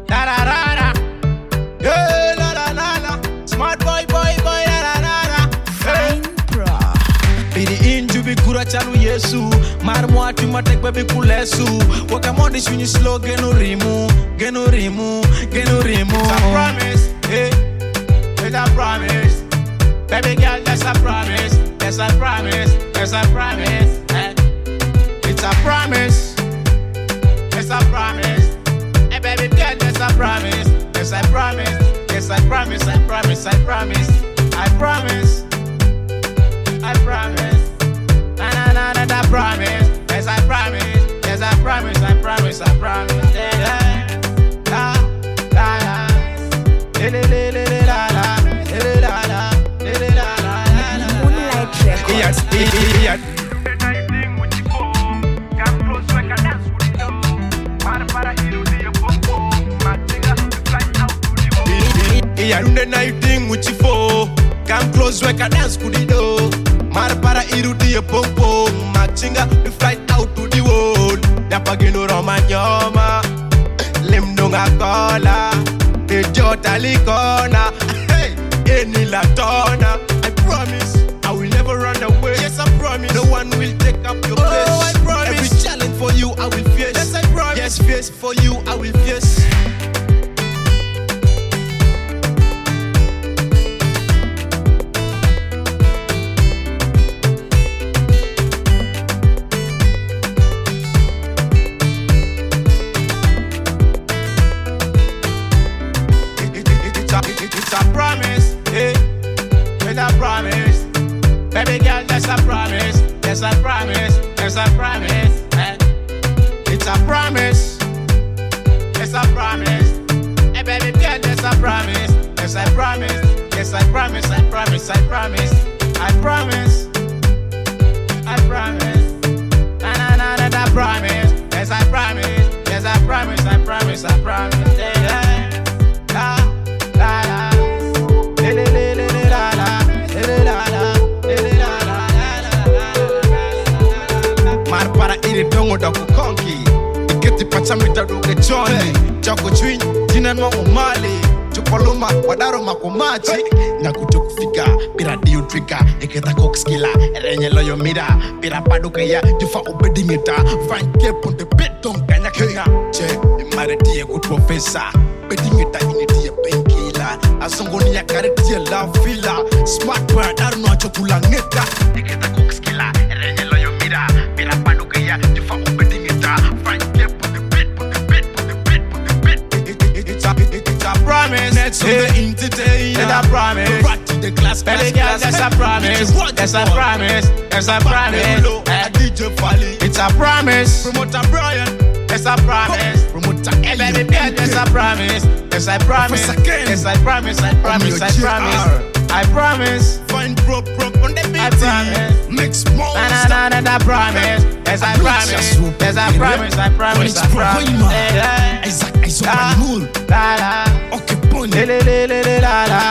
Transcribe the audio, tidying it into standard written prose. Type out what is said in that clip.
La la la la. Yeah, la la la la. Smart boy, la la la la. Hey. Bidi inju bi kura chalu Yesu. Mar mwati matek baby kulesu. Wakamondi shwini slow genu rimu. It's a promise, hey. It's a promise. Baby girl, that's a promise. That's a promise. That's a promise. Hey. It's a promise. It's a promise. Hey baby girl, that's a promise. Yes, I promise. Yes, I promise. I promise. I promise. I promise. I promise. Na na na na, that promise. Yes, I promise. Yes, I promise. I promise. I promise. Yeah, yeah. La la la. Le le le le la la. Le la la. Le la la la. Moonlight Records. Yes. Yarunde night thing with you for. Come close, we can dance to the door. Marapara irudi ye pompo. Machinga, we fly out to the world. Yapagino romanyoma. Limnunga kola. The jota likona. Hey, any latona. I promise, I will never run away. Yes, I promise. No one will take up your place. Oh, I promise. Every challenge for you, I will face. Yes, I promise. Yes, face for you, I will face. It's a promise, hey. It's a promise. Baby girl, that's a promise. That's a promise. That's a promise. Hey. It's a promise. It's a promise. Hey baby girl, that's a promise. That's a promise. Yes, I promise. I promise. I promise. I promise. I promise. Na na na na, that promise. Yes, I promise. Yes, I promise. I promise. I promise. Yeah, yeah. La la la. Le le le le le la la. Le le la la. Le le la la la la. Mar para iri dongo da ku konki. Iketi pachamita doge Johnny. Jako chwin jina no umali. Chupaluma wadaro makumachi. Na kutukufika pira diu trika. Iketa kokskila renye loyo mira. Pira paduka ya jufa ubedimita. Vanke ponte beton kanya kenya. Che imare diye good professor. Bedimita inidiye benkila. Asongoni ya karetiye la fila. Smart boy daru no chokula ngeta. Iketa kokskila renye loyo mira. Pira paduka ya jufa ubedimita. Vanke ponte bet. It's a promise. Next to the entertainer. It's a promise. Rock to the class. Baby girl, that's a promise. That's a promise. That's a promise. DJ Fally. It's a promise. Promoter Brian. It's a promise. Promoter Ellie. Baby girl, that's a promise. That's a promise. Yes, I promise. I promise. I promise. I promise. Find bro on the beat. I promise. Mix more. Na na, promise. Yes, I promise. Yes, I promise. I promise. I promise. Isaac, I saw my moon. La la. Okay, pony. Le la la.